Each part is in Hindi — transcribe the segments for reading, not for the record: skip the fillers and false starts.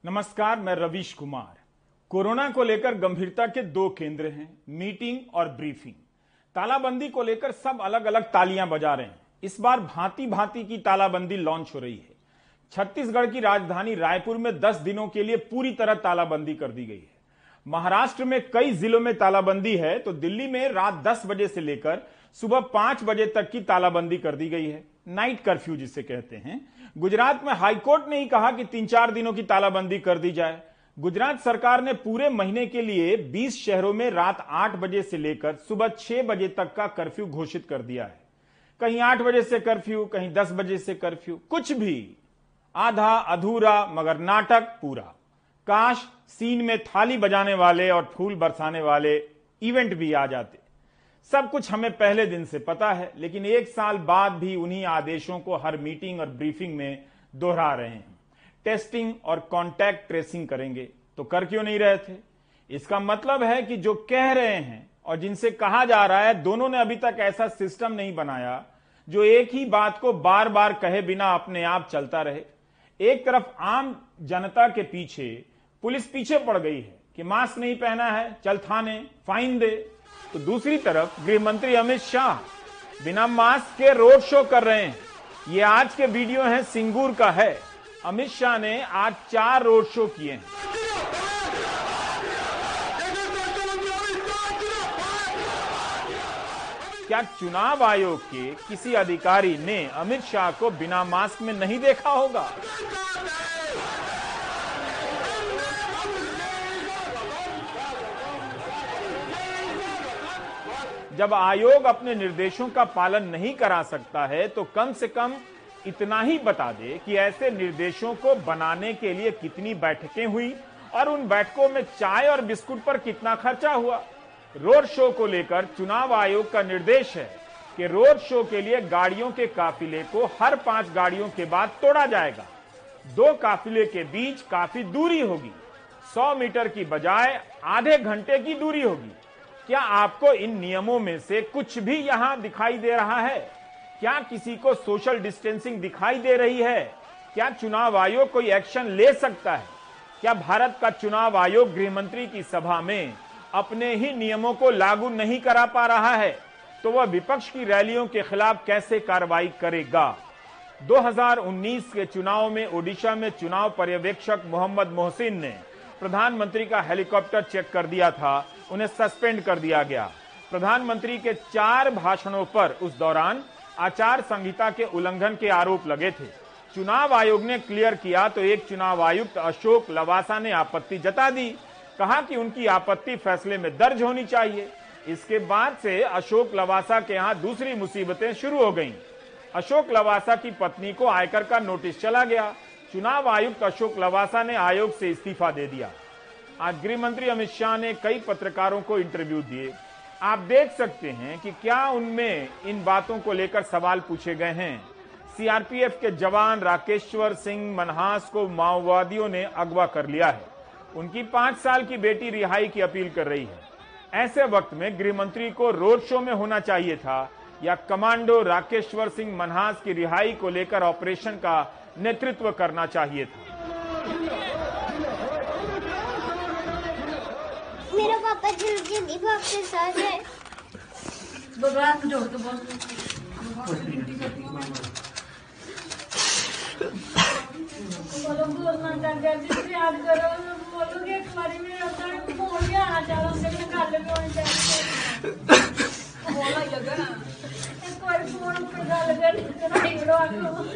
नमस्कार, मैं रवीश कुमार। कोरोना को लेकर गंभीरता के दो केंद्र हैं, मीटिंग और ब्रीफिंग। तालाबंदी को लेकर सब अलग अलग तालियां बजा रहे हैं। इस बार भांति भांति की तालाबंदी लॉन्च हो रही है। छत्तीसगढ़ की राजधानी रायपुर में 10 दिनों के लिए पूरी तरह तालाबंदी कर दी गई है। महाराष्ट्र में कई जिलों में तालाबंदी है, तो दिल्ली में रात 10 बजे से लेकर सुबह 5 बजे तक की तालाबंदी कर दी गई है, नाइट कर्फ्यू जिसे कहते हैं। गुजरात में हाईकोर्ट ने ही कहा कि 3-4 दिनों की तालाबंदी कर दी जाए। गुजरात सरकार ने पूरे महीने के लिए 20 शहरों में रात 8 बजे से लेकर सुबह 6 बजे तक का कर्फ्यू घोषित कर दिया है। कहीं 8 बजे से कर्फ्यू, कहीं 10 बजे से कर्फ्यू, कुछ भी आधा अधूरा मगर नाटक पूरा। काश सीन में थाली बजाने वाले और फूल बरसाने वाले इवेंट भी आ जाते। सब कुछ हमें पहले दिन से पता है, लेकिन 1 साल बाद भी उन्हीं आदेशों को हर मीटिंग और ब्रीफिंग में दोहरा रहे हैं। टेस्टिंग और कॉन्टैक्ट ट्रेसिंग करेंगे तो कर क्यों नहीं रहे थे? इसका मतलब है कि जो कह रहे हैं और जिनसे कहा जा रहा है, दोनों ने अभी तक ऐसा सिस्टम नहीं बनाया जो एक ही बात को बार बार कहे बिना अपने आप चलता रहे। एक तरफ आम जनता के पीछे पुलिस पीछे पड़ गई है कि मास्क नहीं पहना है चल थाने, फाइन दे, तो दूसरी तरफ गृह मंत्री अमित शाह बिना मास्क के रोड शो कर रहे हैं। ये आज के वीडियो है, सिंगूर का है। अमित शाह ने आज 4 रोड शो किए हैं। क्या चुनाव आयोग के किसी अधिकारी ने अमित शाह को बिना मास्क में नहीं देखा होगा? जब आयोग अपने निर्देशों का पालन नहीं करा सकता है तो कम से कम इतना ही बता दे कि ऐसे निर्देशों को बनाने के लिए कितनी बैठकें हुई और उन बैठकों में चाय और बिस्कुट पर कितना खर्चा हुआ। रोड शो को लेकर चुनाव आयोग का निर्देश है कि रोड शो के लिए गाड़ियों के काफिले को हर 5 गाड़ियों के बाद तोड़ा जाएगा। 2 काफिले के बीच काफी दूरी होगी, 100 मीटर की बजाय आधे घंटे की दूरी होगी। क्या आपको इन नियमों में से कुछ भी यहां दिखाई दे रहा है? क्या किसी को सोशल डिस्टेंसिंग दिखाई दे रही है? क्या चुनाव आयोग कोई एक्शन ले सकता है? क्या भारत का चुनाव आयोग गृह मंत्री की सभा में अपने ही नियमों को लागू नहीं करा पा रहा है तो वह विपक्ष की रैलियों के खिलाफ कैसे कार्रवाई करेगा? 2019 के चुनाव में ओडिशा में चुनाव पर्यवेक्षक मोहम्मद मोहसिन ने प्रधानमंत्री का हेलीकॉप्टर चेक कर दिया था, उन्हें सस्पेंड कर दिया गया। प्रधानमंत्री के 4 भाषणों पर उस दौरान आचार संहिता के उल्लंघन के आरोप लगे थे। चुनाव आयोग ने क्लियर किया तो एक चुनाव आयुक्त अशोक लवासा ने आपत्ति जता दी, कहा कि उनकी आपत्ति फैसले में दर्ज होनी चाहिए। इसके बाद से अशोक लवासा के यहां दूसरी मुसीबतें शुरू हो गईं। अशोक लवासा की पत्नी को आयकर का नोटिस चला गया। चुनाव आयुक्त अशोक लवासा ने आयोग से इस्तीफा दे दिया। आज गृह मंत्री अमित शाह ने कई पत्रकारों को इंटरव्यू दिए। आप देख सकते हैं कि क्या उनमें इन बातों को लेकर सवाल पूछे गए हैं। सीआरपीएफ के जवान राकेश्वर सिंह मनहास को माओवादियों ने अगवा कर लिया है। उनकी 5 साल की बेटी रिहाई की अपील कर रही है। ऐसे वक्त में गृह मंत्री को रोड शो में होना चाहिए था या कमांडो राकेश्वर सिंह मनहास की रिहाई को लेकर ऑपरेशन का नेतृत्व करना चाहिए था। मेरा पापा जल्दी आपके साथ है। भगवान जोड़ तो बहुत बोलो बोलना चाहते याद करो, बोलो कि एक बारी में अपना फोन भी आना चाहो, हमसे निकाल ले फोन चाहिए बोला ही लगा ना एक बार फोन पर गाल कर इगड़ो आपको।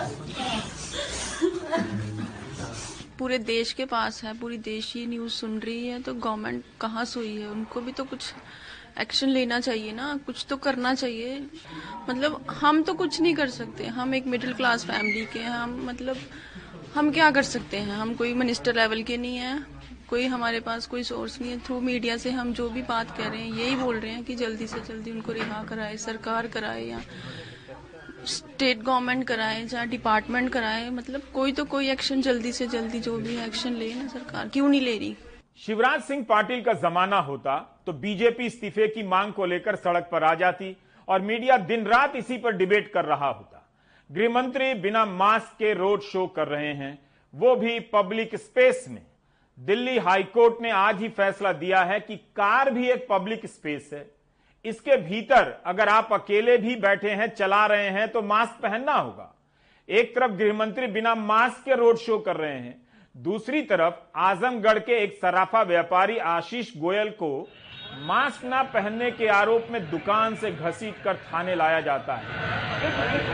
पूरे देश के पास है, पूरी देश ही न्यूज़ सुन रही है, तो गवर्नमेंट कहाँ सोई है? उनको भी तो कुछ एक्शन लेना चाहिए ना, कुछ तो करना चाहिए। मतलब हम तो कुछ नहीं कर सकते, हम एक मिडिल क्लास फैमिली के हैं, हम क्या कर सकते हैं? हम कोई मिनिस्टर लेवल के नहीं है, कोई हमारे पास कोई सोर्स नहीं है। थ्रू मीडिया से हम जो भी बात कह रहे हैं यही बोल रहे हैं कि जल्दी से जल्दी उनको रिहा कराए, सरकार कराए या स्टेट गवर्नमेंट कराए, चाहे डिपार्टमेंट कराए। मतलब कोई एक्शन जल्दी से जल्दी जो भी एक्शन ले ना, सरकार क्यों नहीं ले रही? शिवराज सिंह पाटिल का जमाना होता तो बीजेपी इस्तीफे की मांग को लेकर सड़क पर आ जाती और मीडिया दिन रात इसी पर डिबेट कर रहा होता। गृह मंत्री बिना मास्क के रोड शो कर रहे हैं, वो भी पब्लिक स्पेस में। दिल्ली हाईकोर्ट ने आज ही फैसला दिया है कि कार भी एक पब्लिक स्पेस है। इसके भीतर अगर आप अकेले भी बैठे हैं, चला रहे हैं, तो मास्क पहनना होगा। एक तरफ गृहमंत्री बिना मास्क के रोड शो कर रहे हैं, दूसरी तरफ आजमगढ़ के एक सराफा व्यापारी आशीष गोयल को मास्क ना पहनने के आरोप में दुकान से घसीटकर थाने लाया जाता है।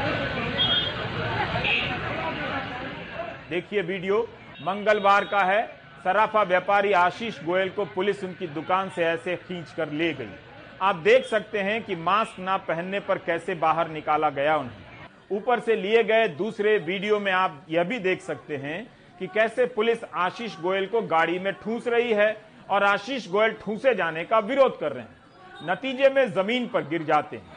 देखिए वीडियो, मंगलवार का है। सराफा व्यापारी आशीष गोयल को पुलिस उनकी दुकान से ऐसे खींचकर ले गई। आप देख सकते हैं कि मास्क ना पहनने पर कैसे बाहर निकाला गया उन्हें। ऊपर से लिए गए दूसरे वीडियो में आप यह भी देख सकते हैं कि कैसे पुलिस आशीष गोयल को गाड़ी में ठूंस रही है और आशीष गोयल ठूंसे जाने का विरोध कर रहे हैं। नतीजे में जमीन पर गिर जाते हैं।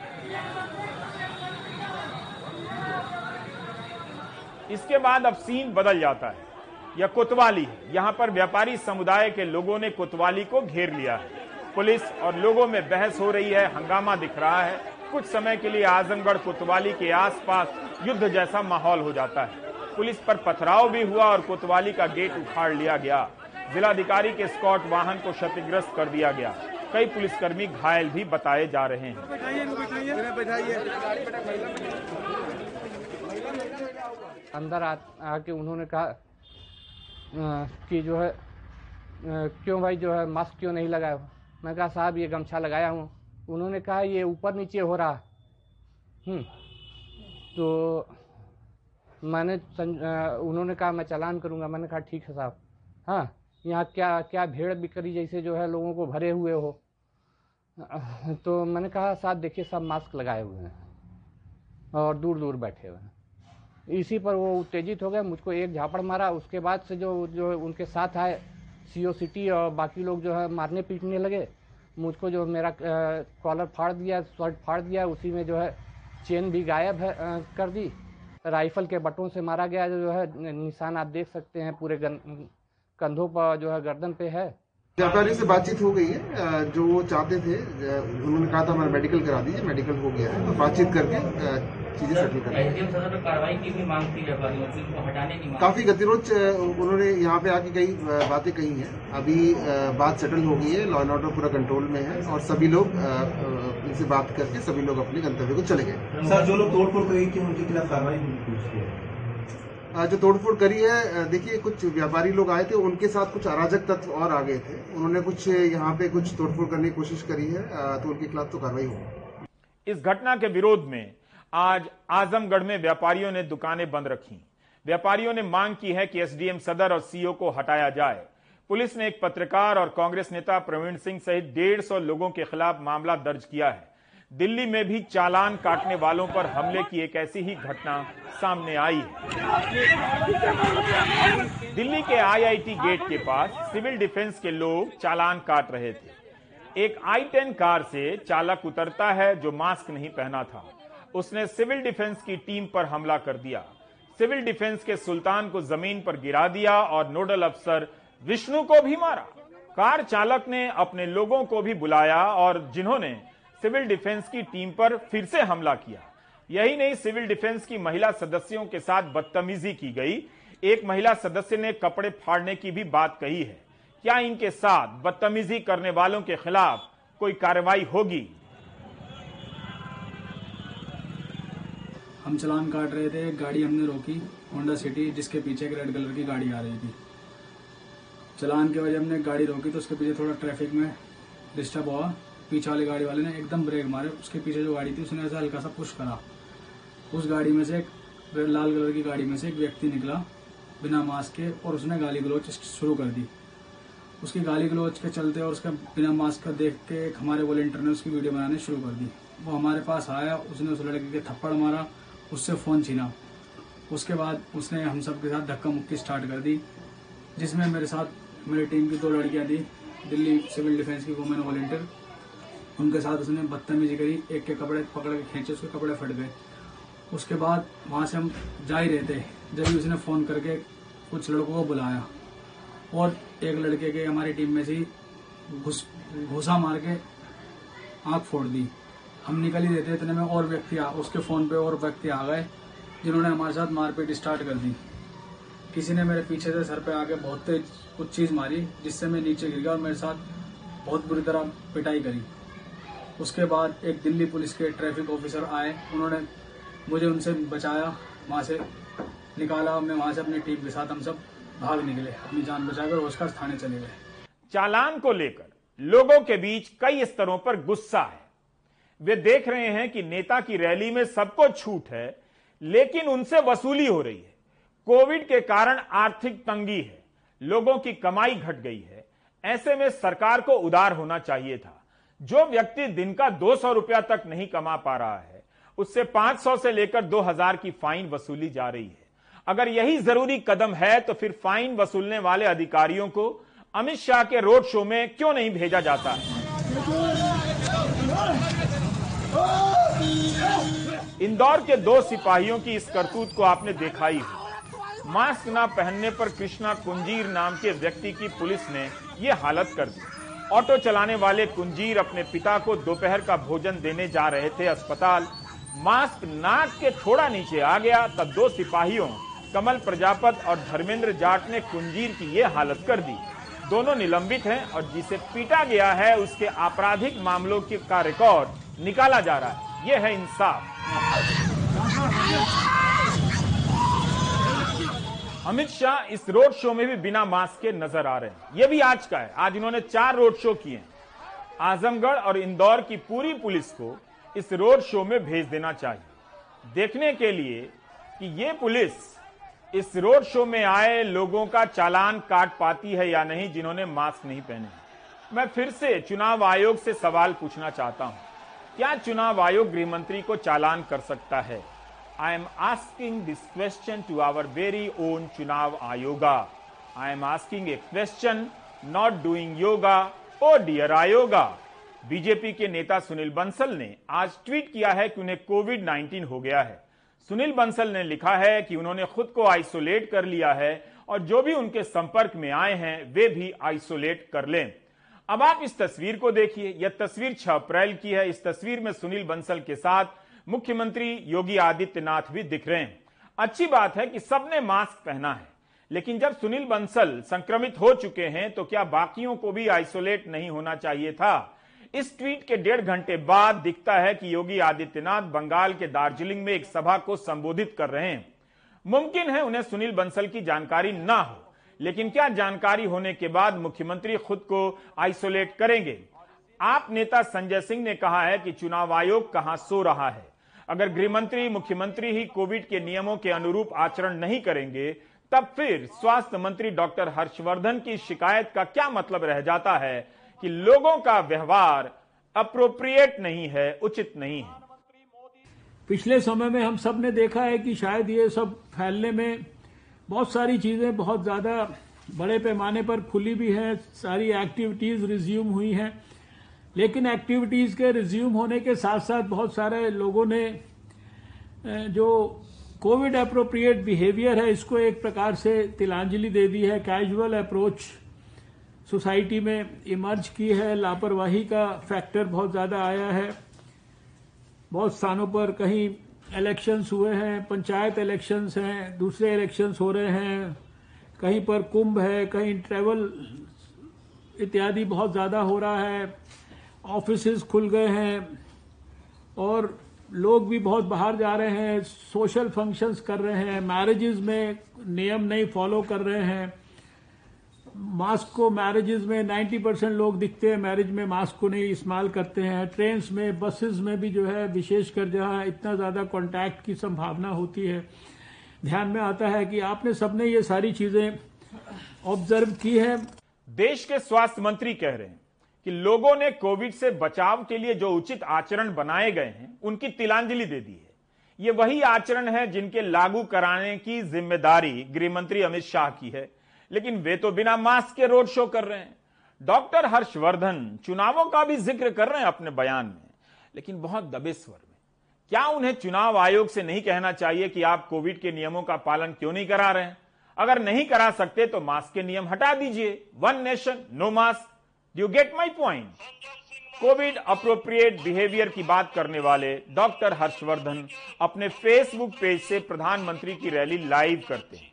इसके बाद अब सीन बदल जाता है। यह कोतवाली है। यहां पर व्यापारी समुदाय के लोगों ने कोतवाली को घेर लिया है। पुलिस और लोगों में बहस हो रही है, हंगामा दिख रहा है। कुछ समय के लिए आजमगढ़ कोतवाली के आसपास युद्ध जैसा माहौल हो जाता है। पुलिस पर पथराव भी हुआ और कोतवाली का गेट उखाड़ लिया गया। जिलाधिकारी के स्कॉट वाहन को क्षतिग्रस्त कर दिया गया। कई पुलिसकर्मी घायल भी बताए जा रहे हैं। अंदर आके उन्होंने कहा कि जो है क्यों भाई जो है मास्क क्यों नहीं लगाया हो। मैं कहा साहब ये गमछा लगाया हूँ। उन्होंने कहा ये ऊपर नीचे हो रहा। तो मैंने उन्होंने कहा मैं चालान करूँगा। मैंने कहा ठीक है साहब। हाँ, यहाँ क्या क्या भेड़ बिक्री जैसे जो है लोगों को भरे हुए हो। तो मैंने कहा साहब देखिए सब मास्क लगाए हुए हैं और दूर दूर बैठे हुए हैं। इसी पर वो उत्तेजित हो गए, मुझको एक झापड़ मारा। उसके बाद से जो उनके साथ आए सीओ सिटी और बाकी लोग जो है मारने पीटने लगे। मुझको जो मेरा कॉलर फाड़ दिया, शर्ट फाड़ दिया। उसी में जो है चेन भी गायब है कर दी। राइफल के बटों से मारा गया। जो है निशान आप देख सकते हैं पूरे कंधों पर जो है गर्दन पे है। व्यापारी से बातचीत हो गई है। जो वो चाहते थे, उन्होंने कहा था हमारा मेडिकल करा दीजिए। मेडिकल हो गया है, तो बातचीत करके चीजें सेटल कर कार्रवाई की भी मांग की व्यापारियों से, उनको हटाने की मांग। काफी गतिरोध उन्होंने यहाँ पे आके कई बातें कही हैं। अभी बात सेटल हो गई है, लॉ एंड ऑर्डर पूरा कंट्रोल में है और सभी लोग इनसे बात करके सभी लोग अपने गंतव्य को चले गए। सर जो लोग तोड़फोड़ करी थी उनके खिलाफ कार्रवाई हुई? जो तोड़फोड़ करी है, देखिए कुछ व्यापारी लोग आए थे, उनके साथ कुछ अराजक तत्व और आ गए थे। उन्होंने कुछ यहाँ पे कुछ तोड़फोड़ करने की कोशिश करी है, तो उनके खिलाफ तो कार्रवाई होगी। इस घटना के विरोध में आज आजमगढ़ में व्यापारियों ने दुकानें बंद रखी। व्यापारियों ने मांग की है कि एसडीएम सदर और सीओ को हटाया जाए। पुलिस ने एक पत्रकार और कांग्रेस नेता प्रवीण सिंह सहित 150 लोगों के खिलाफ मामला दर्ज किया है। दिल्ली में भी चालान काटने वालों पर हमले की एक ऐसी ही घटना सामने आई है। दिल्ली के आईआईटी गेट के पास सिविल डिफेंस के लोग चालान काट रहे थे। एक i10 कार से चालक उतरता है जो मास्क नहीं पहना था। उसने सिविल डिफेंस की टीम पर हमला कर दिया। सिविल डिफेंस के सुल्तान को जमीन पर गिरा दिया और नोडल अफसर विष्णु को भी मारा। कार चालक ने अपने लोगों को भी बुलाया और जिन्होंने सिविल डिफेंस की टीम पर फिर से हमला किया। यही नहीं, सिविल डिफेंस की महिला सदस्यों के साथ बदतमीजी की गई। एक महिला सदस्य ने कपड़े फाड़ने की भी बात कही है। क्या इनके साथ बदतमीजी करने वालों के खिलाफ कोई कार्रवाई होगी? हम चालान काट रहे थे, गाड़ी हमने रोकी, होंडा सिटी, जिसके पीछे एक रेड कलर की गाड़ी आ रही थी। चालान की वजह हमने गाड़ी रोकी तो उसके पीछे थोड़ा ट्रैफिक में डिस्टर्ब हुआ। पीछे वाली गाड़ी वाले ने एकदम ब्रेक मारे। उसके पीछे जो गाड़ी थी उसने ऐसा हल्का सा पुश करा। उस गाड़ी में से एक लाल कलर की गाड़ी में से एक व्यक्ति निकला बिना मास्क के और उसने गाली गलौज शुरू कर दी। उसकी गाली गलौज के चलते और उसका बिना मास्क का देख के हमारे वॉलंटियर ने उसकी वीडियो बनाने शुरू कर दी। वो हमारे पास आया, उसने उस लड़के के थप्पड़ मारा, उससे फोन छीना। उसके बाद उसने हम सब के साथ धक्का मुक्की स्टार्ट कर दी, जिसमें मेरे साथ मेरी टीम की 2 लड़कियां थी, दिल्ली सिविल डिफेंस की वुमेन वॉलंटियर। उनके साथ उसने बदतमीजी करी, एक के कपड़े पकड़ के खींचे, उसके कपड़े फट गए। उसके बाद वहां से हम जा ही रहे थे जब उसने फोन करके कुछ लड़कों को बुलाया और एक लड़के के हमारी टीम में से घुसा मार के आंख फोड़ दी। हम निकल ही देते इतने में और व्यक्ति उसके फोन पे और व्यक्ति आ गए जिन्होंने हमारे साथ मारपीट स्टार्ट कर दी। किसी ने मेरे पीछे से सर पे आके बहुत तेज कुछ चीज मारी, जिससे मैं नीचे गिर गया और मेरे साथ बहुत बुरी तरह पिटाई करी। उसके बाद एक दिल्ली पुलिस के ट्रैफिक ऑफिसर आए, उन्होंने मुझे उनसे बचाया, वहां से निकाला। मैं वहां से अपनी टीम के साथ हम सब भाग निकले, अपनी जान बचाकर होशगार थाने चले गए। चालान को लेकर लोगों के बीच कई स्तरों पर गुस्सा है। वे देख रहे हैं कि नेता की रैली में सबको छूट है, लेकिन उनसे वसूली हो रही है। कोविड के कारण आर्थिक तंगी है, लोगों की कमाई घट गई है। ऐसे में सरकार को उदार होना चाहिए था। जो व्यक्ति दिन का 200 रुपया तक नहीं कमा पा रहा है, उससे 500 से लेकर 2000 की फाइन वसूली जा रही है। अगर यही जरूरी कदम है तो फिर फाइन वसूलने वाले अधिकारियों को अमित शाह के रोड शो में क्यों नहीं भेजा जाता है? इंदौर के 2 सिपाहियों की इस करतूत को आपने देखा ही हो। मास्क ना पहनने पर कृष्णा कुंजीर नाम के व्यक्ति की पुलिस ने यह हालत कर दी। ऑटो चलाने वाले कुंजीर अपने पिता को दोपहर का भोजन देने जा रहे थे अस्पताल। मास्क नाक के थोड़ा नीचे आ गया, तब 2 सिपाहियों कमल प्रजापत और धर्मेंद्र जाट ने कुंजीर की यह हालत कर दी। दोनों निलंबित हैं और जिसे पीटा गया है उसके आपराधिक मामलों का रिकॉर्ड निकाला जा रहा है। यह है इंसाफ। अमित शाह इस रोड शो में भी बिना मास्क के नजर आ रहे हैं। यह भी आज का है। आज इन्होंने 4 रोड शो किए हैं। आजमगढ़ और इंदौर की पूरी पुलिस को इस रोड शो में भेज देना चाहिए, देखने के लिए कि ये पुलिस इस रोड शो में आए लोगों का चालान काट पाती है या नहीं, जिन्होंने मास्क नहीं पहने। मैं फिर से चुनाव आयोग से सवाल पूछना चाहता हूं, क्या चुनाव आयोग गृह मंत्री को चालान कर सकता है? I am asking this question to our very own चुनाव आयोगा. I am asking a question, not doing yoga. Oh dear आयोगा। बीजेपी के नेता सुनील बंसल ने आज ट्वीट किया है कि उन्हें कोविड-19 हो गया है। सुनील बंसल ने लिखा है कि उन्होंने खुद को आइसोलेट कर लिया है और जो भी उनके संपर्क में आए हैं वे भी आइसोलेट कर लें। अब आप इस तस्वीर को देखिए। यह तस्वीर 6 अप्रैल की है। इस तस्वीर में सुनील बंसल के साथ मुख्यमंत्री योगी आदित्यनाथ भी दिख रहे हैं। अच्छी बात है कि सबने मास्क पहना है, लेकिन जब सुनील बंसल संक्रमित हो चुके हैं तो क्या बाकियों को भी आइसोलेट नहीं होना चाहिए था? इस ट्वीट के 1.5 घंटे बाद दिखता है कि योगी आदित्यनाथ बंगाल के दार्जिलिंग में एक सभा को संबोधित कर रहे हैं। मुमकिन है उन्हें सुनील बंसल की जानकारी ना हो, लेकिन क्या जानकारी होने के बाद मुख्यमंत्री खुद को आइसोलेट करेंगे? आप नेता संजय सिंह ने कहा है कि चुनाव आयोग कहां सो रहा है। अगर गृहमंत्री मुख्यमंत्री ही कोविड के नियमों के अनुरूप आचरण नहीं करेंगे, तब फिर स्वास्थ्य मंत्री डॉक्टर हर्षवर्धन की शिकायत का क्या मतलब रह जाता है कि लोगों का व्यवहार अप्रोप्रिएट नहीं है, उचित नहीं है। पिछले समय में हम सब ने देखा है कि शायद ये सब फैलने में बहुत सारी चीजें बहुत ज्यादा बड़े पैमाने पर खुली भी है, सारी एक्टिविटीज रिज्यूम हुई हैं, लेकिन एक्टिविटीज के रिज्यूम होने के साथ साथ बहुत सारे लोगों ने जो कोविड अप्रोप्रिएट बिहेवियर है इसको एक प्रकार से तिलांजलि दे दी है। कैजुअल अप्रोच सोसाइटी में इमर्ज की है। लापरवाही का फैक्टर बहुत ज्यादा आया है। बहुत स्थानों पर कहीं इलेक्शंस हुए हैं, पंचायत इलेक्शंस हैं, दूसरे इलेक्शंस हो रहे हैं, कहीं पर कुंभ है, कहीं ट्रैवल इत्यादि बहुत ज्यादा हो रहा है। ऑफिसेज खुल गए हैं और लोग भी बहुत बाहर जा रहे हैं, सोशल फंक्शंस कर रहे हैं, मैरिजेज में नियम नहीं फॉलो कर रहे हैं। मास्क को मैरिजेज में 90% लोग दिखते हैं, मैरिज में मास्क को नहीं इस्तेमाल करते हैं। ट्रेन्स में, बसेस में भी जो है, विशेषकर जहां इतना ज्यादा कांटेक्ट की संभावना होती है, ध्यान में आता है कि आपने सबने ये सारी चीजें ऑब्जर्व की है। देश के स्वास्थ्य मंत्री कह रहे हैं कि लोगों ने कोविड से बचाव के लिए जो उचित आचरण बनाए गए हैं उनकी तिलांजलि दे दी है। ये वही आचरण है जिनके लागू कराने की जिम्मेदारी गृहमंत्री अमित शाह की है, लेकिन वे तो बिना मास्क के रोड शो कर रहे हैं। डॉक्टर हर्षवर्धन चुनावों का भी जिक्र कर रहे हैं अपने बयान में, लेकिन बहुत दबे स्वर में। क्या उन्हें चुनाव आयोग से नहीं कहना चाहिए कि आप कोविड के नियमों का पालन क्यों नहीं करा रहे हैं? अगर नहीं करा सकते तो मास्क के नियम हटा दीजिए। 1 nation no mask. You get my point? Covid appropriate behaviour की बात करने वाले डॉक्टर हर्षवर्धन अपने फेसबुक पेज से प्रधानमंत्री की रैली लाइव करते हैं।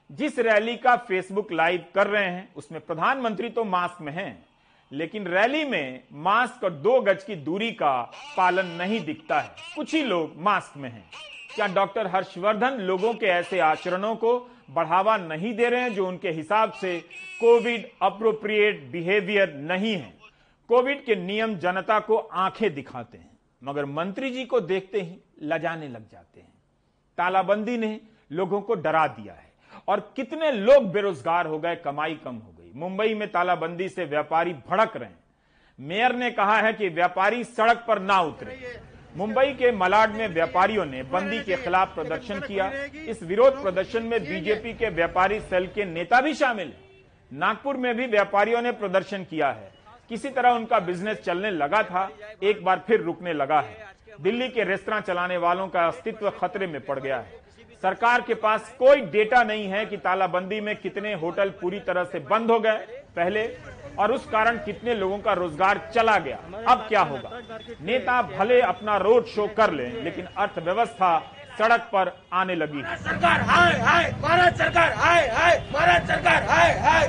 जिस रैली का फेसबुक लाइव कर रहे हैं उसमें प्रधानमंत्री तो मास्क में हैं, लेकिन रैली में मास्क और 2 गज की दूरी का पालन नहीं दिखता है। कुछ ही लोग मास्क में हैं। क्या डॉक्टर हर्षवर्धन लोगों के ऐसे आचरणों को बढ़ावा नहीं दे रहे हैं जो उनके हिसाब से कोविड अप्रोप्रिएट बिहेवियर नहीं है? कोविड के नियम जनता को आंखें दिखाते हैं, मगर मंत्री जी को देखते ही लजाने लग जाते हैं। तालाबंदी ने लोगों को डरा दिया है और कितने लोग बेरोजगार हो गए, कमाई कम हो गई। मुंबई में तालाबंदी से व्यापारी भड़क रहे हैं। मेयर ने कहा है कि व्यापारी सड़क पर ना उतरे। मुंबई के मलाड में व्यापारियों ने बंदी के खिलाफ प्रदर्शन किया। इस विरोध प्रदर्शन में बीजेपी के व्यापारी सेल के नेता भी शामिल हैं। नागपुर में भी व्यापारियों ने प्रदर्शन किया है। किसी तरह उनका बिजनेस चलने लगा था, एक बार फिर रुकने लगा है। दिल्ली के रेस्तरां चलाने वालों का अस्तित्व खतरे में पड़ गया है। सरकार के पास कोई डेटा नहीं है कि तालाबंदी में कितने होटल पूरी तरह से बंद हो गए पहले और उस कारण कितने लोगों का रोजगार चला गया। अब क्या होगा? नेता भले अपना रोड शो कर लें, लेकिन अर्थव्यवस्था सड़क पर आने लगी है। सरकार हाय हाय, भारत सरकार हाय हाय, भारत सरकार हाय हाय।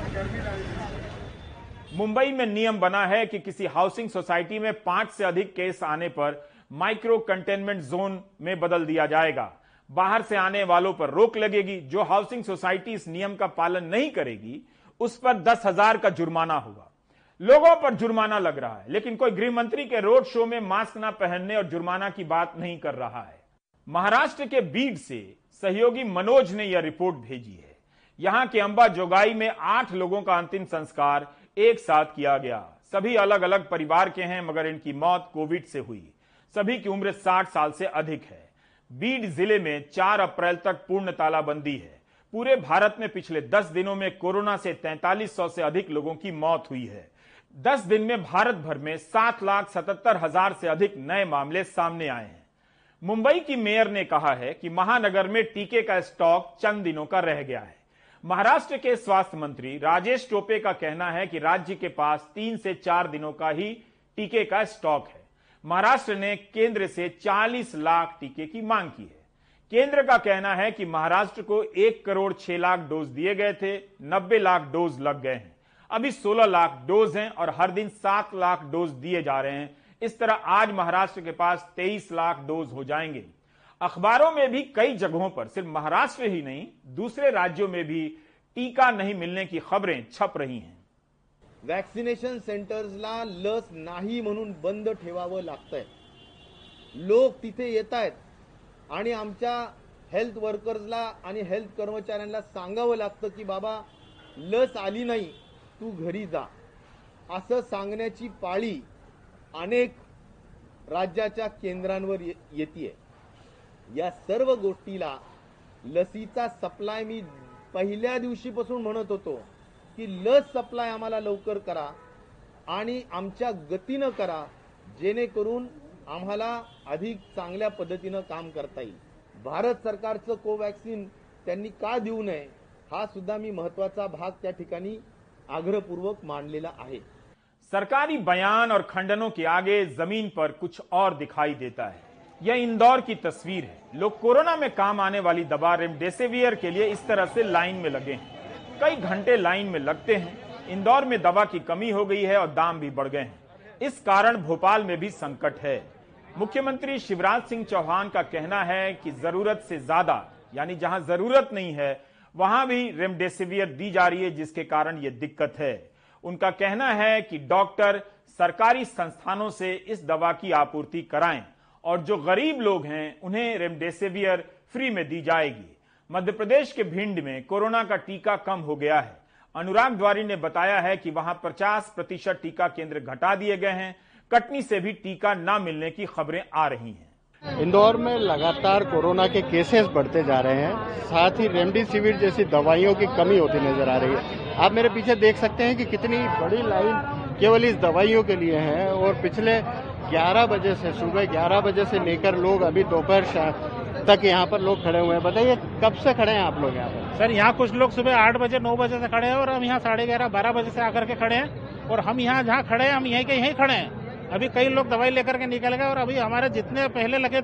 मुंबई में नियम बना है कि किसी हाउसिंग सोसाइटी में 5 से अधिक केस आने पर माइक्रो कंटेनमेंट जोन में बदल दिया जाएगा। बाहर से आने वालों पर रोक लगेगी। जो हाउसिंग सोसाइटी इस नियम का पालन नहीं करेगी उस पर 10,000 का जुर्माना होगा। लोगों पर जुर्माना लग रहा है, लेकिन कोई गृह मंत्री के रोड शो में मास्क न पहनने और जुर्माना की बात नहीं कर रहा है। महाराष्ट्र के बीड से सहयोगी मनोज ने यह रिपोर्ट भेजी है। यहां के अंबा जोगाई में 8 लोगों का अंतिम संस्कार एक साथ किया गया। सभी अलग अलग परिवार के हैं, मगर इनकी मौत कोविड से हुई। सभी की उम्र 60 साल से अधिक है। बीड जिले में 4 अप्रैल तक पूर्ण तालाबंदी है। पूरे भारत में पिछले 10 दिनों में कोरोना से 4300 से अधिक लोगों की मौत हुई है। 10 दिन में भारत भर में 7,77,000 से अधिक नए मामले सामने आए हैं। मुंबई की मेयर ने कहा है कि महानगर में टीके का स्टॉक चंद दिनों का रह गया है। महाराष्ट्र के स्वास्थ्य मंत्री राजेश टोपे का कहना है कि राज्य के पास 3 से 4 दिनों का ही टीके का स्टॉक है। महाराष्ट्र ने केंद्र से 40 लाख टीके की मांग की है। केंद्र का कहना है कि महाराष्ट्र को 1 करोड़ 6 लाख डोज दिए गए थे, 90 लाख डोज लग गए हैं। अभी 16 लाख डोज हैं और हर दिन 7 लाख डोज दिए जा रहे हैं। इस तरह आज महाराष्ट्र के पास 23 लाख डोज हो जाएंगे। अखबारों में भी कई जगहों पर सिर्फ महाराष्ट्र ही नहीं, दूसरे राज्यों में भी टीका नहीं मिलने की खबरें छप रही हैं। वॅक्सिनेशन सेंटर्सला लस नाही म्हणून बंद ठेवावं लागतंय। लोक तिथे येत आहेत आणि आमच्या हेल्थ वर्कर्सला आणि हेल्थ कर्मचाऱ्यांना सांगावं लागतं की बाबा लस आली नाही, तू घरी जा, असं सांगण्याची पाळी अनेक राज्याच्या केंद्रांवर येतीये। या सर्व गोष्टीला लसीचा सप्लाय मी पहिल्या दिवशीपासून म्हणत होतो की लस सप्लाय आम्हाला लवकर करा आणि आमच्या गतीनं करा, जेणेकरून आम्हाला अधिक चांगल्या पद्धतीनं काम करता येईल। भारत सरकारचं कोवॅक्सिन त्यांनी का देऊ नये हा सुद्धा मी महत्त्वाचा भाग त्या ठिकाणी आग्रहपूर्वक मांडलेला आहे। सरकारी बयान और खंडनों के आगे जमीन पर कुछ और दिखाई देता है। यह इंदौर की तस्वीर है। लोग कोरोना में काम आने वाली दवा रेमडेसिवियर के लिए इस तरह से लाइन में लगे हैं। कई घंटे लाइन में लगते हैं। इंदौर में दवा की कमी हो गई है और दाम भी बढ़ गए हैं। इस कारण भोपाल में भी संकट है। मुख्यमंत्री शिवराज सिंह चौहान का कहना है कि जरूरत से ज्यादा, यानी जहां जरूरत नहीं है वहां भी रेमडेसिवियर दी जा रही है, जिसके कारण यह दिक्कत है। उनका कहना है कि डॉक्टर सरकारी संस्थानों से इस दवा की आपूर्ति कराएं और जो गरीब लोग हैं उन्हें रेमडेसिवियर फ्री में दी जाएगी। मध्य प्रदेश के भिंड में कोरोना का टीका कम हो गया है। अनुराग द्वारी ने बताया है कि वहां 50% टीका केंद्र घटा दिए गए हैं। कटनी से भी टीका न मिलने की खबरें आ रही हैं। इंदौर में लगातार कोरोना के केसेस बढ़ते जा रहे हैं, साथ ही रेमडेसिविर जैसी दवाइयों की कमी होती नजर आ रही है। आप मेरे पीछे देख सकते हैं कि कितनी बड़ी लाइन केवल इस दवाइयों के लिए है और पिछले 11 बजे से, सुबह 11 बजे से लेकर लोग अभी दोपहर तक यहाँ पर लोग खड़े हुए हैं। बताइए कब से खड़े हैं आप लोग यहाँ पर? सर यहाँ कुछ लोग सुबह 8 बजे 9 बजे से खड़े हैं और हम यहाँ 11:30 12 बजे से आकर के खड़े हैं और हम यहाँ जहाँ खड़े हैं हम यहीं के यहीं खड़े हैं। अभी कई लोग दवाई लेकर के निकल गए और अभी हमारे जितने पहले लगे थे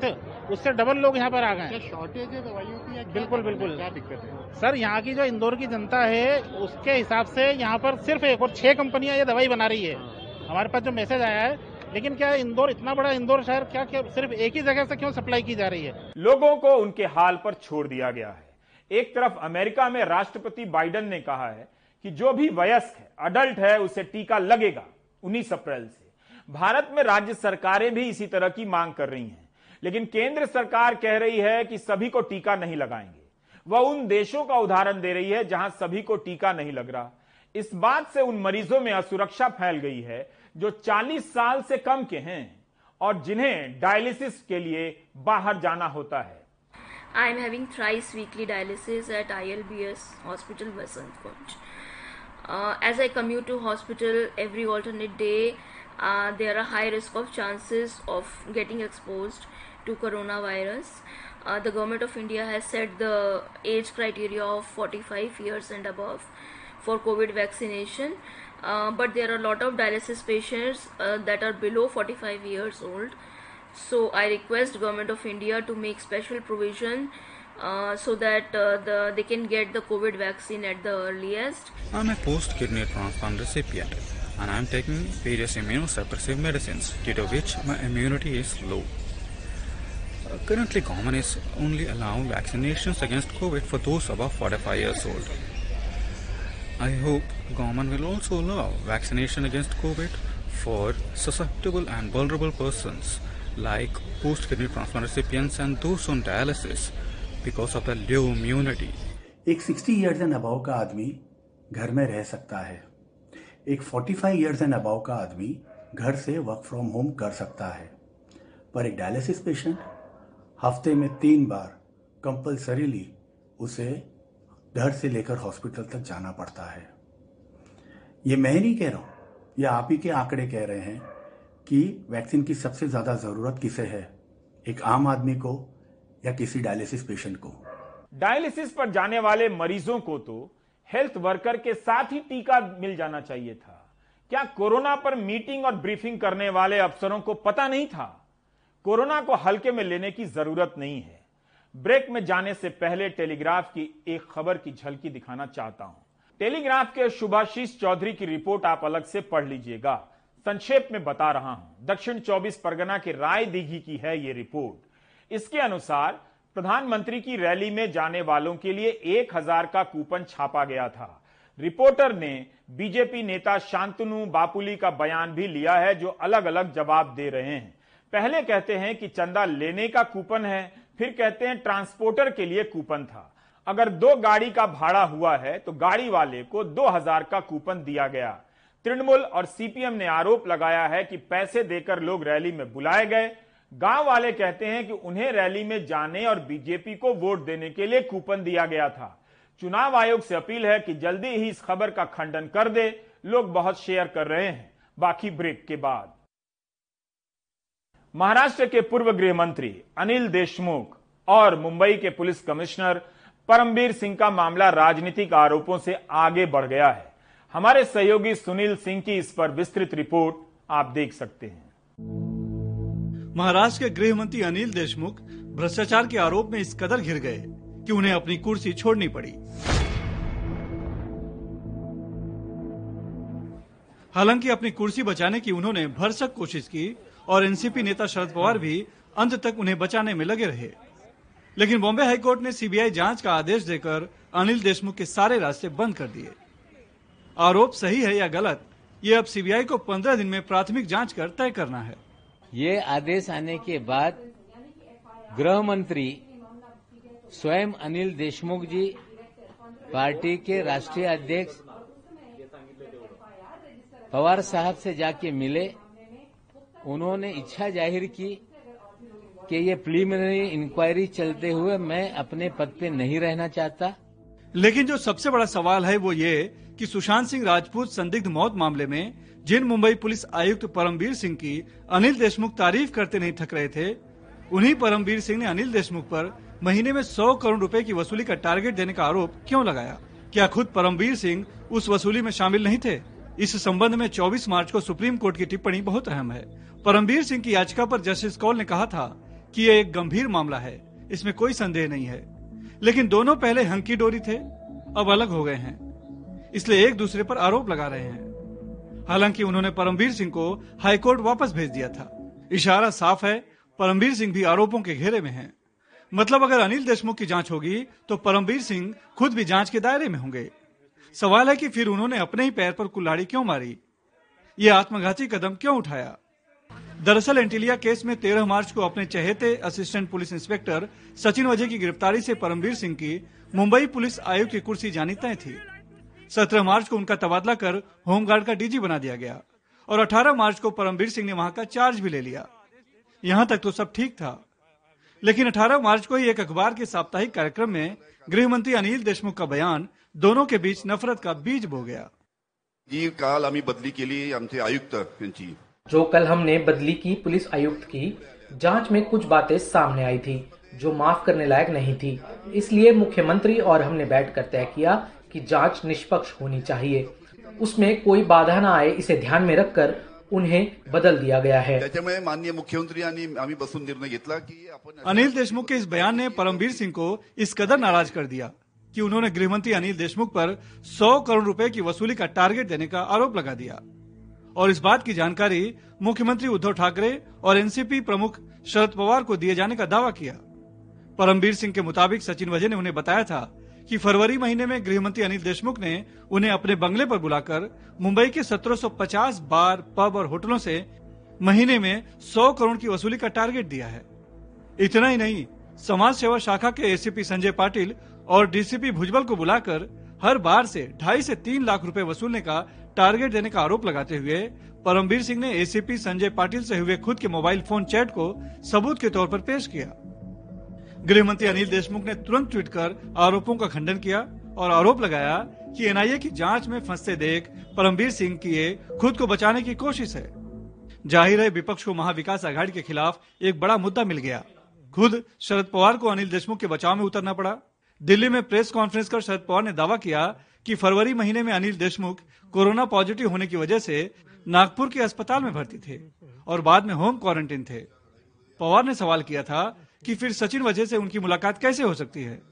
उससे डबल लोग यहाँ पर आ गए हैं। शॉर्टेज है दवाइयों की या बिल्कुल बिल्कुल। क्या दिक्कत है सर, यहाँ की जो इंदौर की जनता है उसके हिसाब से यहाँ पर सिर्फ एक और 6 कंपनियां ये दवाई बना रही है। हमारे पास जो मैसेज आया है, लेकिन क्या इंदौर इतना बड़ा इंदौर शहर क्या सिर्फ एक ही जगह से क्यों सप्लाई की जा रही है? लोगों को उनके हाल पर छोड़ दिया गया है। एक तरफ अमेरिका में राष्ट्रपति बाइडेन ने कहा है कि जो भी वयस्क है, अडल्ट है, उसे टीका लगेगा 19 अप्रैल से। भारत में राज्य सरकारें भी इसी तरह की मांग कर रही हैं, लेकिन केंद्र सरकार कह रही है कि सभी को टीका नहीं लगाएंगे। वह उन देशों का उदाहरण दे रही है जहां सभी को टीका नहीं लग रहा। इस बात से उन मरीजों में असुरक्षा फैल गई है जो 40 साल से कम के हैं और जिन्हें डायलिसिस के लिए बाहर जाना होता है। I am having thrice weekly dialysis at ILBS Hospital Basantganj. As I commute to hospital every alternate day, there are high risk of chances of getting exposed to coronavirus. The government of India has set the age criteria of 45 years and above for COVID vaccination, but there are a lot of dialysis patients that are below 45 years old. So I request Government of India to make special provision so that they can get the COVID vaccine at the earliest. I'm a post-kidney transplant recipient and I'm taking various immunosuppressive medicines due to which my immunity is low. Currently, government is only allowing vaccinations against COVID for those above 45 years old. I hope government will also allow vaccination against COVID for susceptible and vulnerable persons like post-kidney transplant recipients and those on dialysis because of the low immunity. एक 60 years and above का आदमी घर में रह सकता है। एक 45 years and above का आदमी घर से वर्क फ्रॉम होम कर सकता है, पर एक डायलिसिस पेशेंट हफ्ते में 3 बार कंपल्सरीली उसे घर से लेकर हॉस्पिटल तक जाना पड़ता है। ये मैं नहीं कह रहा हूं, ये आप ही के आंकड़े कह रहे हैं कि वैक्सीन की सबसे ज्यादा जरूरत किसे है, एक आम आदमी को या किसी डायलिसिस पेशेंट को। डायलिसिस पर जाने वाले मरीजों को तो हेल्थ वर्कर के साथ ही टीका मिल जाना चाहिए था। क्या कोरोना पर मीटिंग और ब्रीफिंग करने वाले अफसरों को पता नहीं था? कोरोना को हल्के में लेने की जरूरत नहीं है। ब्रेक में जाने से पहले टेलीग्राफ की एक खबर की झलकी दिखाना चाहता हूं। टेलीग्राफ के शुभाशीष चौधरी की रिपोर्ट आप अलग से पढ़ लीजिएगा, संक्षेप में बता रहा हूं। दक्षिण 24 परगना के रायदिघी की है ये रिपोर्ट। इसके अनुसार प्रधानमंत्री की रैली में जाने वालों के लिए 1000 का कूपन छापा गया था। रिपोर्टर ने बीजेपी नेता शांतनु बापुली का बयान भी लिया है, जो अलग अलग जवाब दे रहे हैं। पहले कहते हैं कि चंदा लेने का कूपन है, फिर कहते हैं ट्रांसपोर्टर के लिए कूपन था। अगर 2 गाड़ी का भाड़ा हुआ है तो गाड़ी वाले को 2000 का कूपन दिया गया। तृणमूल और सीपीएम ने आरोप लगाया है कि पैसे देकर लोग रैली में बुलाए गए। गांव वाले कहते हैं कि उन्हें रैली में जाने और बीजेपी को वोट देने के लिए कूपन दिया गया था। चुनाव आयोग से अपील है कि जल्दी ही इस खबर का खंडन कर दे। लोग बहुत शेयर कर रहे हैं। बाकी ब्रेक के बाद। महाराष्ट्र के पूर्व गृह मंत्री अनिल देशमुख और मुंबई के पुलिस कमिश्नर परमबीर सिंह का मामला राजनीतिक आरोपों से आगे बढ़ गया है। हमारे सहयोगी सुनील सिंह की इस पर विस्तृत रिपोर्ट आप देख सकते हैं। महाराष्ट्र के गृह मंत्री अनिल देशमुख भ्रष्टाचार के आरोप में इस कदर घिर गए कि उन्हें अपनी कुर्सी छोड़नी पड़ी। हालांकि अपनी कुर्सी बचाने की उन्होंने भरसक कोशिश की और एनसीपी नेता शरद पवार भी अंत तक उन्हें बचाने में लगे रहे, लेकिन बॉम्बे हाईकोर्ट ने सीबीआई जांच का आदेश देकर अनिल देशमुख के सारे रास्ते बंद कर दिए। आरोप सही है या गलत, ये अब सीबीआई को 15 दिन में प्राथमिक जांच कर तय करना है। ये आदेश आने के बाद गृह मंत्री स्वयं अनिल देशमुख जी पार्टी के राष्ट्रीय अध्यक्ष पवार साहब से जाके मिले। उन्होंने इच्छा जाहिर की कि ये प्रिलिमिनरी इंक्वायरी चलते हुए मैं अपने पद पे नहीं रहना चाहता। लेकिन जो सबसे बड़ा सवाल है वो ये कि सुशांत सिंह राजपूत संदिग्ध मौत मामले में जिन मुंबई पुलिस आयुक्त परमबीर सिंह की अनिल देशमुख तारीफ करते नहीं थक रहे थे, उन्हीं परमबीर सिंह ने अनिल देशमुख पर महीने में 100 करोड़ रुपए की वसूली का टारगेट देने का आरोप क्यों लगाया? क्या खुद परमबीर सिंह उस वसूली में शामिल नहीं थे? इस संबंध में 24 मार्च को सुप्रीम कोर्ट की टिप्पणी बहुत अहम है। परमबीर सिंह की याचिका पर जस्टिस कौल ने कहा था कि यह एक गंभीर मामला है, इसमें कोई संदेह नहीं है। लेकिन दोनों पहले हंकी डोरी थे, अब अलग हो गए हैं, इसलिए एक दूसरे पर आरोप लगा रहे हैं। हालांकि उन्होंने परमबीर सिंह को हाईकोर्ट वापस भेज दिया था। इशारा साफ है, परमबीर सिंह भी आरोपों के घेरे में हैं। मतलब अगर अनिल देशमुख की जांच होगी तो परमबीर सिंह खुद भी जांच के दायरे में होंगे। सवाल है कि फिर उन्होंने अपने ही पैर पर कुल्हाड़ी क्यों मारी, ये आत्मघाती कदम क्यों उठाया। दरअसल एंटीलिया केस में 13 मार्च को अपने चहेते assistant police inspector Sachin Vaze की गिरफ्तारी से परमबीर सिंह की मुंबई पुलिस आयुक्त की कुर्सी जानी तय थी। 17 मार्च को उनका तबादला कर होमगार्ड का डीजी बना दिया गया और 18 मार्च को परमबीर सिंह ने वहां का चार्ज भी ले लिया। यहां तक तो सब ठीक था, लेकिन 18 मार्च को ही एक अखबार के साप्ताहिक कार्यक्रम में गृह मंत्री अनिल देशमुख का बयान दोनों के बीच नफरत का बीज बो गया। जी काल आम्ही बदली केली आमचे आयुक्त यांची। जो कल हमने बदली की पुलिस आयुक्त की, जांच में कुछ बातें सामने आई थी जो माफ करने लायक नहीं थी। इसलिए मुख्यमंत्री और हमने बैठकर तय किया कि जांच निष्पक्ष होनी चाहिए, उसमें कोई बाधा न आए, इसे ध्यान में रखकर उन्हें बदल दिया गया है। त्याच्यामुळे माननीय मुख्यमंत्री आणि आम्ही बसून निर्णय घेतला की अनिल देशमुख के इस बयान ने परमबीर सिंह को इस कदर नाराज कर दिया कि उन्होंने गृहमंत्री अनिल देशमुख पर 100 करोड़ रुपए की वसूली का टारगेट देने का आरोप लगा दिया। और इस बात की जानकारी मुख्यमंत्री उद्धव ठाकरे और एनसीपी प्रमुख शरद पवार को दिए जाने का दावा किया। परमबीर सिंह के मुताबिक सचिन वजह ने उन्हें बताया था कि फरवरी महीने में गृहमंत्री अनिल देशमुख ने उन्हें अपने बंगले पर बुलाकर मुंबई के 1750 बार, पब और होटलों से महीने में 100 करोड़ की वसूली का टारगेट दिया है। इतना ही नहीं, समाज सेवा शाखा के एसीपी संजय पाटिल और डीसीपी भुजबल को बुलाकर हर बार से 2.5 से 3 लाख रुपए वसूलने का टारगेट देने का आरोप लगाते हुए परमबीर सिंह ने एसीपी संजय पाटिल से हुए खुद के मोबाइल फोन चैट को सबूत के तौर पर पेश किया। गृह मंत्री अनिल देशमुख ने तुरंत ट्वीट कर आरोपों का खंडन किया और आरोप लगाया कि एनआईए की जांच में फंसते देख परमबीर सिंह की ये खुद को बचाने की कोशिश है। जाहिर है विपक्ष को महाविकास आघाड़ी के खिलाफ एक बड़ा मुद्दा मिल गया। खुद शरद पवार को अनिल देशमुख के बचाव में उतरना पड़ा। दिल्ली में प्रेस कॉन्फ्रेंस कर शरद पवार ने दावा किया कि फरवरी महीने में अनिल देशमुख कोरोना पॉजिटिव होने की वजह से नागपुर के अस्पताल में भर्ती थे और बाद में होम क्वारंटीन थे। पवार ने सवाल किया था कि फिर सचिन वजह से उनकी मुलाकात कैसे हो सकती है।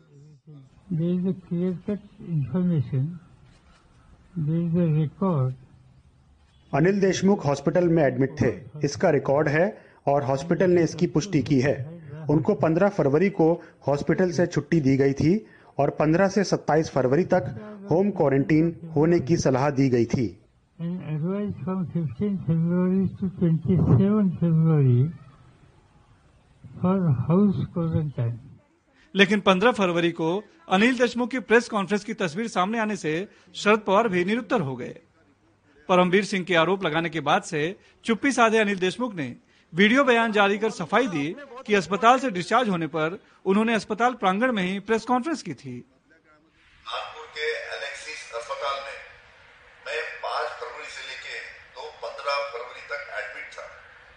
अनिल देशमुख हॉस्पिटल में एडमिट थे, इसका रिकॉर्ड है और हॉस्पिटल ने इसकी पुष्टि की है। उनको 15 फरवरी को हॉस्पिटल से छुट्टी दी गई थी और 15 से 27 फरवरी तक होम क्वारंटीन होने की सलाह दी गई थी। लेकिन 15 फरवरी को अनिल देशमुख की प्रेस कॉन्फ्रेंस की तस्वीर सामने आने से शरद पवार भी निरुत्तर हो गए। परमबीर सिंह के आरोप लगाने के बाद से चुप्पी साधे अनिल देशमुख ने वीडियो बयान जारी कर सफाई दी कि अस्पताल से डिस्चार्ज होने पर उन्होंने अस्पताल प्रांगण में ही प्रेस कॉन्फ्रेंस की थी। नागपुर के एलेक्सिस अस्पताल में मैं 5 फरवरी से लेके तो 15 फरवरी तक एडमिट था।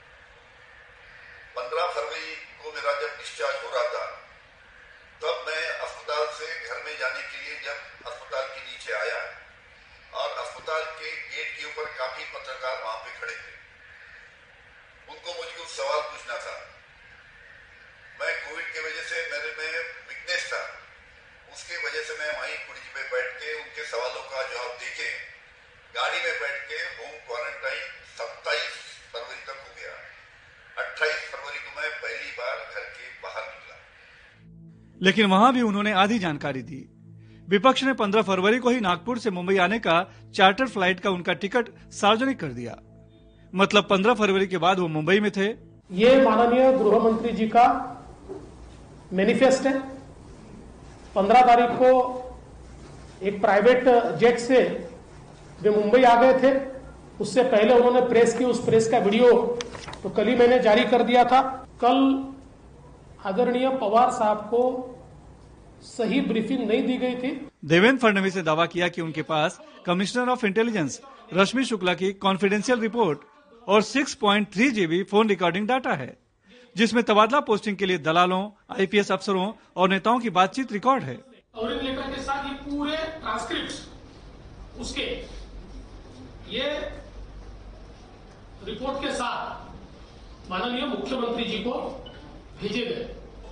15 फरवरी को मेरा जब डिस्चार्ज हो रहा था तब मैं अस्पताल से घर में जाने के लिए जब अस्पताल के नीचे आया और अस्पताल के गेट के ऊपर काफी पत्रकार वहां पे खड़े थे। उनको मुझे कुछ सवाल पूछना था। मैं कोविड की वजह से मेरे में वीकनेस था, उसके वजह से मैं वहीं कुर्सी पे बैठ के उनके सवालों का जवाब देके गाड़ी में बैठ के होम क्वारंटाइन 27 फरवरी तक हो गया। 28 फरवरी को मैं पहली बार घर के बाहर निकला। लेकिन वहां भी उन्होंने आधी जानकारी दी। विपक्ष ने 15 फरवरी को ही नागपुर से मुंबई आने का चार्टर फ्लाइट का उनका टिकट सार्वजनिक कर दिया। मतलब 15 फरवरी के बाद वो मुंबई में थे। ये माननीय गृह मंत्री जी का मैनिफेस्ट है। 15 तारीख को एक प्राइवेट जेट से वे मुंबई आ गए थे। उससे पहले उन्होंने प्रेस की, उस प्रेस का वीडियो तो कल ही मैंने जारी कर दिया था। कल आदरणीय पवार साहब को सही ब्रीफिंग नहीं दी गई थी। देवेंद्र फडणवीस ने दावा किया कि उनके पास commissioner of intelligence Rashmi Shukla की कॉन्फिडेंशियल रिपोर्ट और 6.3 GB फोन रिकॉर्डिंग डाटा है, जिसमें तबादला पोस्टिंग के लिए दलालों, आईपीएस अफसरों और नेताओं की बातचीत रिकॉर्ड है। और इन लेटर के साथ ये पूरे ट्रांसक्रिप्ट उसके ये रिपोर्ट के साथ माननीय मुख्यमंत्री जी को भेजे गए,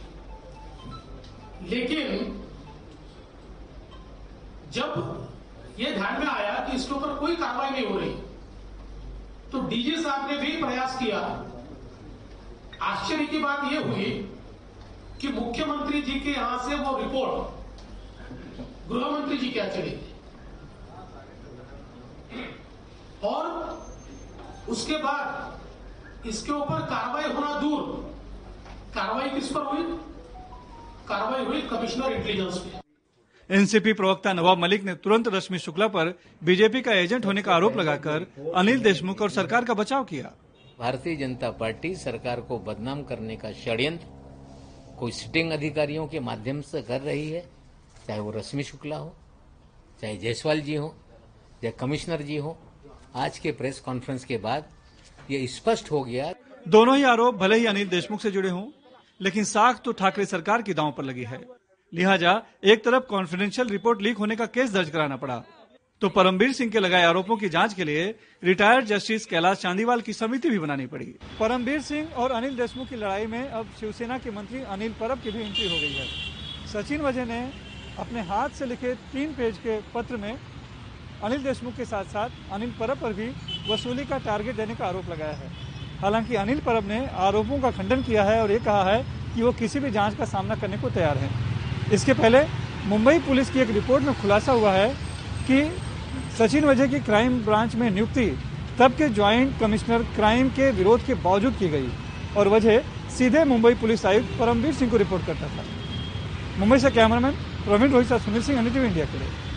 लेकिन जब ये ध्यान में आया कि इसके ऊपर कोई कार्रवाई नहीं हो रही, तो डीजी साहब ने भी प्रयास किया। आश्चर्य की बात यह हुई कि मुख्यमंत्री जी के यहां से वो रिपोर्ट गृह मंत्री जी क्या चली गई, और उसके बाद इसके ऊपर कार्रवाई होना दूर, कार्रवाई किस पर हुई? कार्रवाई हुई कमिश्नर इंटेलिजेंस पे। एनसीपी प्रवक्ता नवाब मलिक ने तुरंत रश्मि शुक्ला पर बीजेपी का एजेंट होने का आरोप लगाकर अनिल देशमुख और सरकार का बचाव किया। भारतीय जनता पार्टी सरकार को बदनाम करने का षड्यंत्र कोई सिटिंग अधिकारियों के माध्यम से कर रही है, चाहे वो रश्मि शुक्ला हो, चाहे जायसवाल जी हो, चाहे कमिश्नर जी हो। आज के प्रेस कॉन्फ्रेंस के बाद ये स्पष्ट हो गया। दोनों ही आरोप भले ही अनिल देशमुख से जुड़े हों, लेकिन साख तो ठाकरे सरकार की दांव पर लगी है। लिहाजा एक तरफ कॉन्फिडेंशियल रिपोर्ट लीक होने का केस दर्ज कराना पड़ा, तो परमबीर सिंह के लगाए आरोपों की जांच के लिए रिटायर्ड जस्टिस कैलाश चांदीवाल की समिति भी बनानी पड़ी। परमबीर सिंह और अनिल देशमुख की लड़ाई में अब शिवसेना के मंत्री अनिल परब की भी एंट्री हो गई है। सचिन वजह ने अपने हाथ से लिखे 3 पेज के पत्र में अनिल देशमुख के साथ साथ अनिल परब पर भी वसूली का टारगेट देने का आरोप लगाया है। हालांकि अनिल परब ने आरोपों का खंडन किया है और ये कहा है कि वो किसी भी जांच का सामना करने को तैयार है। इसके पहले मुंबई पुलिस की एक रिपोर्ट में खुलासा हुआ है कि सचिन वजह की क्राइम ब्रांच में नियुक्ति तब के ज्वाइंट कमिश्नर क्राइम के विरोध के बावजूद की गई और वजह सीधे मुंबई पुलिस आयुक्त परमबीर सिंह को रिपोर्ट करता था। मुंबई से cameraman Pravin Rohit, Sunil Singh, NDTV India के लिए।